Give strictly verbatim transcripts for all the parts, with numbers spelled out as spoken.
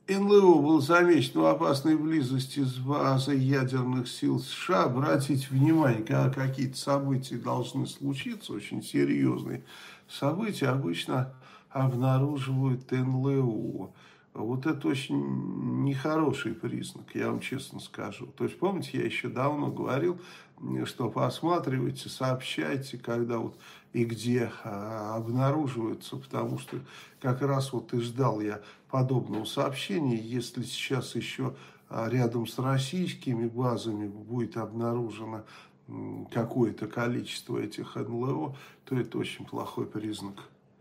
эн эл о был замечен в опасной близости с базой ядерных сил США. Обратите внимание, когда какие-то события должны случиться, очень серьезные события, обычно обнаруживают эн эл о. Вот это очень нехороший признак, я вам честно скажу. То есть, помните, я еще давно говорил, что посматривайте, сообщайте, когда вот и где а, обнаруживаются, потому что как раз вот и ждал я подобного сообщения. Если сейчас еще а, рядом с российскими базами будет обнаружено м, какое-то количество этих эн эл о, то это очень плохой признак.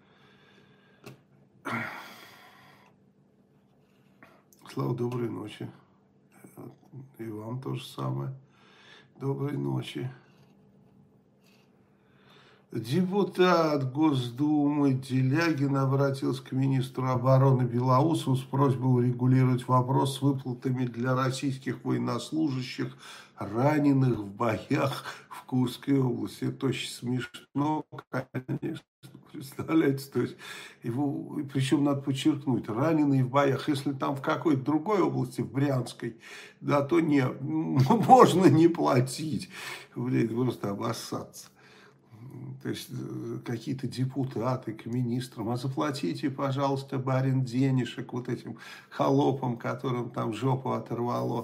Слава, доброй ночи. И вам то же самое. Доброй ночи. Депутат Госдумы Делягин обратился к министру обороны Белоусову с просьбой урегулировать вопрос с выплатами для российских военнослужащих, раненых в боях в Курской области. Это очень смешно, конечно. Представляете, то есть его, причем надо подчеркнуть, раненые в боях, если там в какой-то другой области, в Брянской, да, то не, можно не платить, блин, просто обоссаться. То есть какие-то депутаты к министрам, а заплатите, пожалуйста, барин, денежек вот этим холопам, которым там жопу оторвало.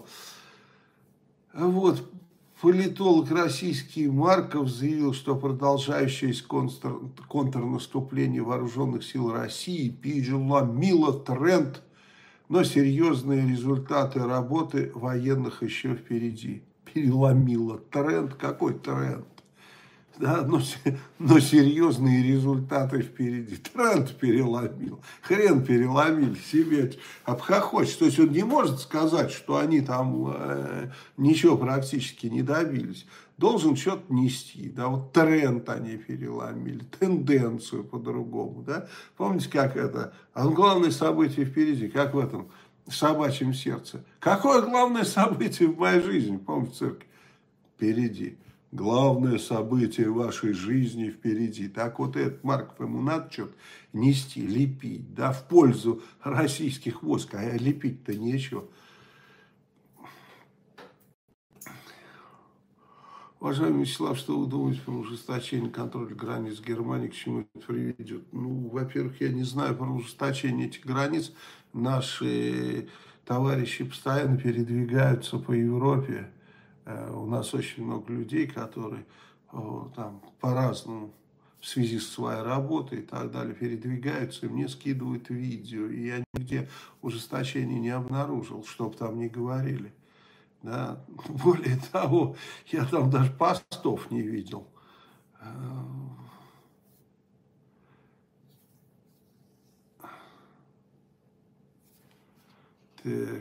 Вот. Политолог российский Марков заявил, что продолжающееся контр, контрнаступление вооруженных сил России переломило тренд, но серьезные результаты работы военных еще впереди. Переломило тренд? Какой тренд? Да, но, но серьезные результаты впереди. Тренд переломил. Хрен переломили себе. Обхохочет. То есть он не может сказать, что они там э, ничего практически не добились. Должен что-то нести. Да, вот тренд они переломили. Тенденцию по-другому. Да. Помните, как это? А главное событие впереди. Как в этом собачьем сердце. Какое главное событие в моей жизни? Помните, церковь? Впереди. Главное событие вашей жизни впереди. Так вот этот Марков, ему надо что-то нести, лепить, да, в пользу российских войск, а лепить-то нечего. Уважаемый Вячеслав, что вы думаете про ужесточение контроля границ Германии, к чему это приведет? Ну, во-первых, я не знаю про ужесточение этих границ. Наши товарищи постоянно передвигаются по Европе. У нас очень много людей, которые там по-разному в связи с своей работой и так далее передвигаются, и мне скидывают видео. И я нигде ужесточения не обнаружил, что бы там ни говорили. Да. Более того, я там даже постов не видел. Так.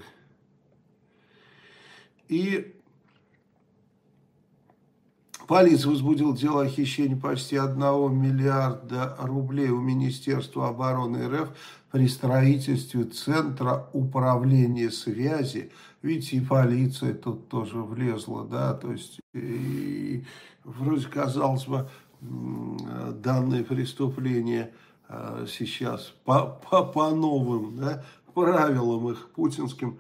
И полиция возбудила дело о хищении почти одного миллиарда рублей у Министерства обороны эр эф при строительстве Центра управления связи. Видите, и полиция тут тоже влезла, да, то есть и, вроде, казалось бы, данное преступление сейчас по, по, по новым, да, правилам их путинским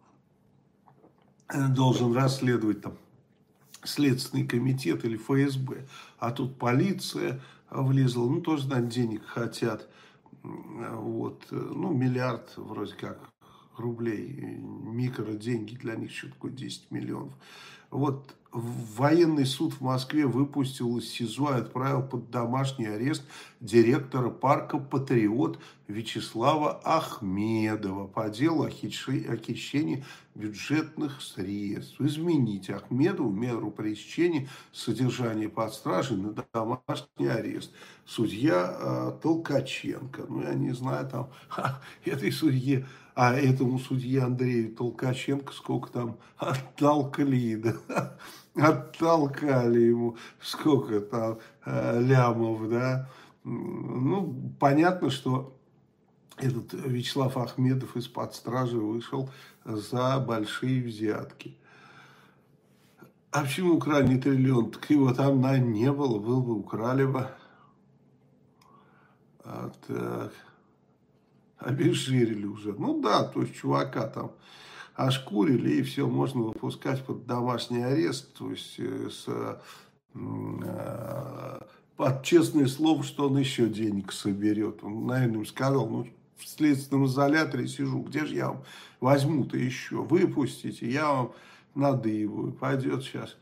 должен расследовать там Следственный комитет или эф эс бэ, а тут полиция влезла, ну тоже, наверное, денег хотят, вот, ну миллиард вроде как рублей, микроденьги для них, что такое десять миллионов. Вот военный суд в Москве выпустил из СИЗО и отправил под домашний арест директора парка «Патриот» Вячеслава Ахмедова по делу о хищении бюджетных средств. Изменить Ахмедову меру пресечения содержания под стражей на домашний арест. Судья э, Толкаченко. Ну, я не знаю, там, ха, этой судье, а этому судье Андрею Толкаченко сколько там оттолкли, да? Оттолкали ему сколько там э, лямов, да? Ну, понятно, что этот Вячеслав Ахмедов из-под стражи вышел за большие взятки. А почему украли не триллион? Так его там, наверное, не было, был бы, украли бы. А, так. обезжирили уже. Ну да, то есть чувака там ошкурили, и все, можно выпускать под домашний арест, то есть э, с, э, под честное слово, что он еще денег соберет. Он, наверное, им сказал, ну, в следственном изоляторе сижу, где же я вам возьму-то еще? Выпустите, я вам надоеваю. Пойдет сейчас.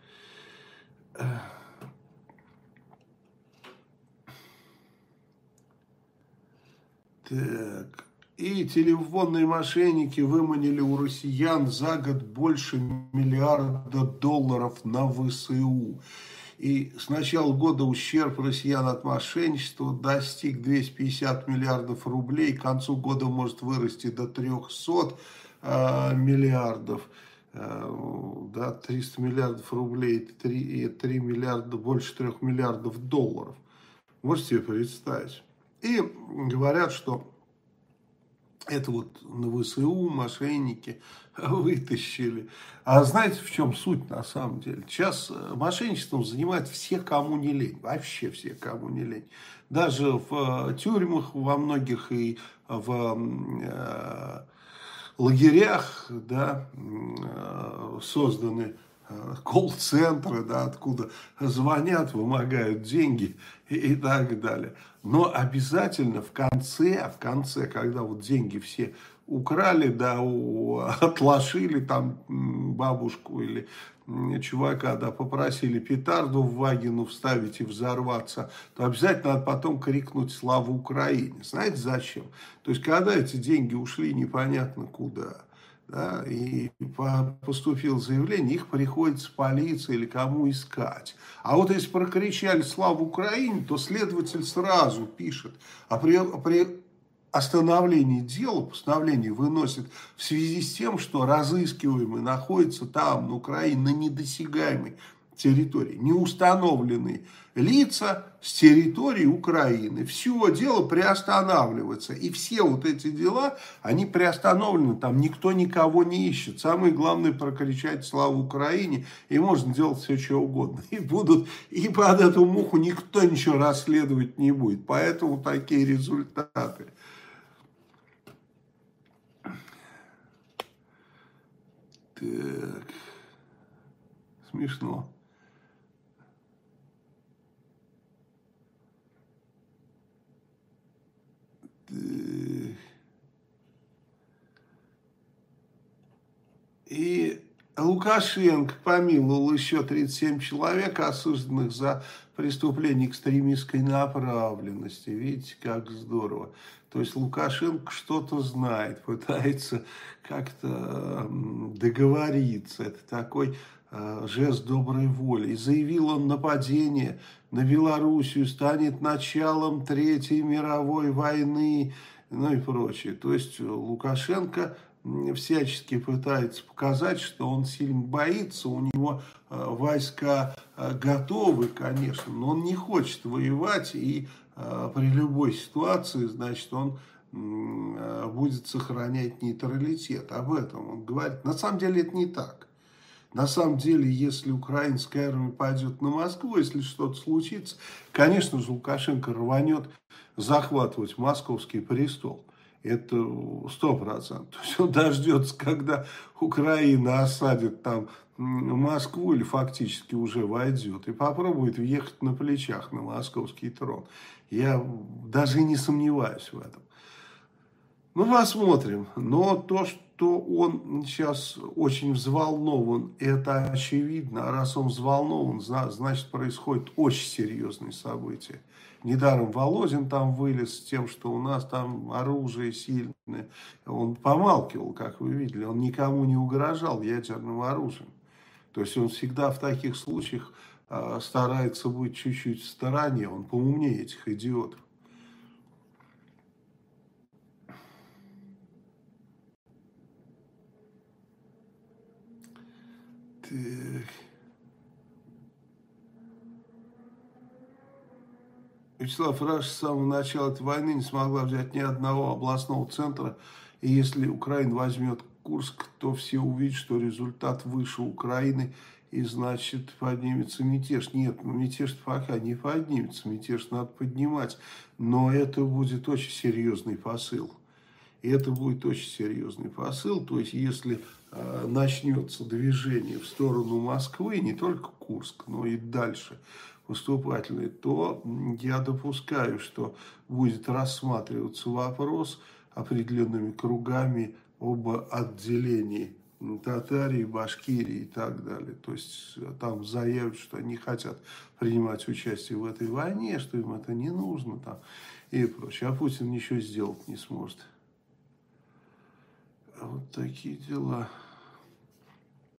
Так. И телефонные мошенники выманили у россиян за год больше миллиарда долларов на ВСУ. И с начала года ущерб россиян от мошенничества достиг двухсот пятидесяти миллиардов рублей. К концу года может вырасти до трехсот э, миллиардов. Э, да, триста миллиардов рублей, три, три миллиарда, больше трех миллиардов долларов. Можете себе представить. И говорят, что это вот на ВСУ мошенники вытащили. А знаете, в чем суть на самом деле? Сейчас мошенничеством занимают все, кому не лень. Вообще все, кому не лень. Даже в тюрьмах во многих и в э, лагерях, да, э, созданы колл-центры, да, откуда звонят, вымогают деньги и, и так далее. Но обязательно в конце, в конце, когда вот деньги все украли, да, у, отлошили там бабушку или чувака, да, попросили петарду в вагину вставить и взорваться, то обязательно надо потом крикнуть «Слава Украине». Знаете зачем? То есть, когда эти деньги ушли непонятно куда, да, и поступило заявление, их приходится полиция или кому искать. А вот если прокричали «Слава Украине», то следователь сразу пишет, а при, при остановлении дела, постановление выносит в связи с тем, что разыскиваемый находится там, на Украине, на недосягаемой территории, не установленные лица с территории Украины. Все дело приостанавливается. И все вот эти дела, они приостановлены. Там никто никого не ищет. Самое главное прокричать «Слава Украине», и можно делать все, что угодно. И будут, и под эту муху никто ничего расследовать не будет. Поэтому такие результаты. Так. Смешно. И Лукашенко помиловал еще тридцать семь человек, осужденных за преступление экстремистской направленности. Видите, как здорово. То есть Лукашенко что-то знает, пытается как-то договориться. Это такой жест доброй воли. И заявил он, нападение на Белоруссию станет началом Третьей мировой войны, ну и прочее. То есть Лукашенко всячески пытается показать, что он сильно боится, у него войска готовы, конечно, но он не хочет воевать, и при любой ситуации, значит, он будет сохранять нейтралитет. Об этом он говорит. На самом деле это не так. На самом деле, если украинская армия пойдет на Москву, если что-то случится, конечно же, Лукашенко рванет захватывать московский престол. Это сто процентов. То есть он дождется, когда Украина осадит там Москву или фактически уже войдет, и попробует въехать на плечах на московский трон. Я даже не сомневаюсь в этом. Ну, посмотрим. Но то, что он сейчас очень взволнован, это очевидно. А раз он взволнован, значит, происходит очень серьезные события. Недаром Володин там вылез с тем, что у нас там оружие сильное. Он помалкивал, как вы видели. Он никому не угрожал ядерным оружием. То есть он всегда в таких случаях э, старается быть чуть-чуть в стороне. Он поумнее этих идиотов. Так. Вячеслав Раш с самого начала этой войны не смогла взять ни одного областного центра. И если Украина возьмет Курск, то все увидят, что результат выше Украины. И, значит, поднимется мятеж. Нет, ну мятеж пока не поднимется. Мятеж надо поднимать. Но это будет очень серьезный посыл. И это будет очень серьезный посыл. То есть, если э, начнется движение в сторону Москвы, не только Курск, но и дальше поступательный, то я допускаю, что будет рассматриваться вопрос определенными кругами об отделении Татарии, Башкирии и так далее. То есть там заявят, что они хотят принимать участие в этой войне, что им это не нужно там, и прочее. А Путин ничего сделать не сможет. Вот такие дела.